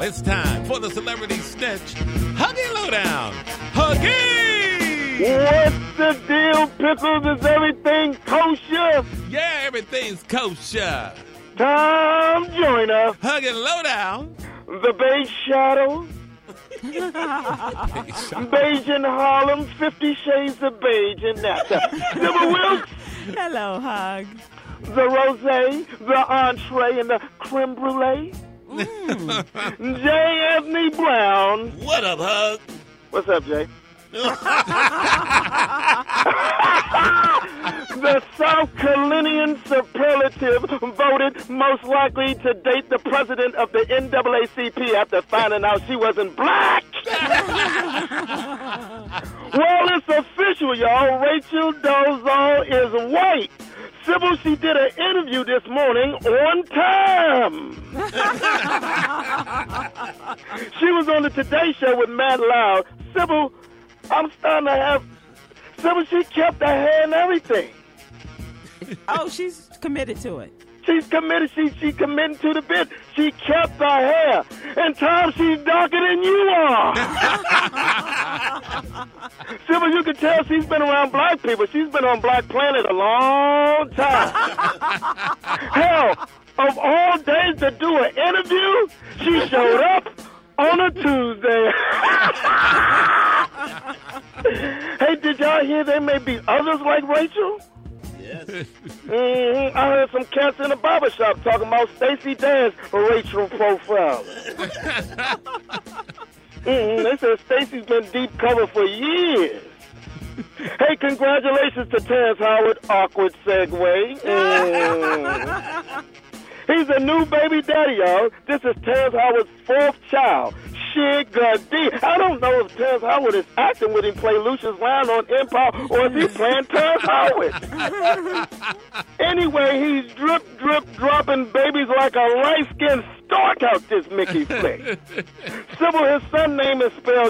it's time for the Celebrity Snitch Huggy Lowdown. Huggy! What's the deal, Pickles? Is everything kosher? Yeah, everything's kosher. Tom Joyner, Huggy Lowdown. the Beige Shadows, Beige in Harlem, 50 Shades of Beige in Napa. Sybil Wilkes, Hello, Hug. the Rosé, the Entree, and the Creme Brulee. J. Anthony Brown. What up, Hug? What's up, Jay? The South Carolinian superlative voted most likely to date the president of the NAACP after finding out she wasn't black. Well, it's official, y'all. Rachel Dolezal is white. Sybil, she did an interview this morning on time. She was on the Today Show with Matt Loud. Sybil, I'm starting to have... Sybil, she kept her hair and everything. Oh, she's committed to it. She's committed. She committed to the bit. She kept her hair. And Tom, she's darker than you are. Sybil, you can tell she's been around black people. She's been on Black Planet a long time. Hell, of all days to do an interview, she showed up on a Tuesday. Hey, did y'all hear there may be others like Rachel? Yes. I heard some cats in the barbershop talking about Stacey Dash racial profile. They said Stacey's been deep cover for years. Hey, congratulations to Terrence Howard. Awkward segue. He's a new baby daddy, y'all. This is Terrence Howard's fourth child. Sugar D. I don't know if Terrence Howard is acting with him play Lucius Lyon on Empire or is he playing Terrence Howard. Anyway, he's drip, dropping babies like a light-skinned stork out this Mickey flick. Sybil, his son name is spelled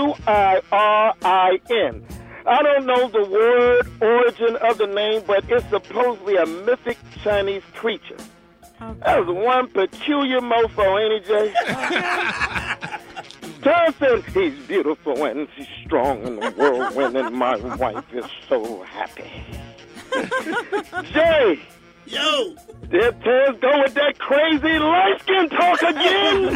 Qirin. I don't know the word origin of the name, but it's supposedly a mythic Chinese creature. Okay. That was one peculiar mofo, ain't he, Jay? Tom said he's beautiful and she's strong in the whirlwind, and my wife is so happy. Jay! Yo! Did Terrence go with that crazy light-skin talk again?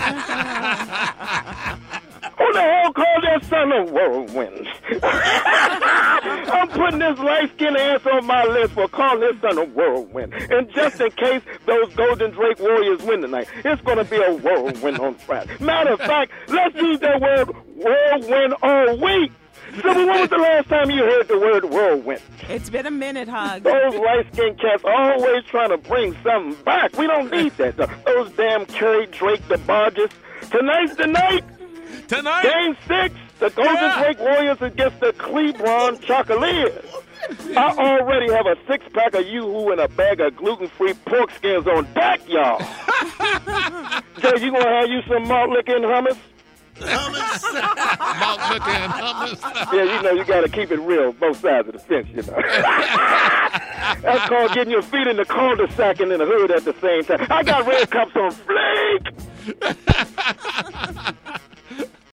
Who the hell called that son a whirlwind? I'm putting this light-skinned ass on my list for calling this son a whirlwind. And just in case those Golden Drake Warriors win tonight, it's going to be a whirlwind on Friday. Matter of fact, let's use that word whirlwind all week. Sybil, when was the last time you heard the word whirlwind? It's been a minute, Hug. Those light-skinned cats always trying to bring something back. We don't need that. Those damn Kerry Drake DeBarges. Tonight's the night. Tonight? Game 6, the Golden Drake Warriors against the Cleveland Chocoliers. I already have a 6-pack of Yoo-Hoo and a bag of gluten-free pork skins on deck, y'all. Jay, you gonna have you some malt liquor and hummus? Hummus. Malt liquor and hummus. Yeah, you know you gotta keep it real, both sides of the fence, you know. That's called getting your feet in the cul-de-sac and in the hood at the same time. I got red cups on fleek.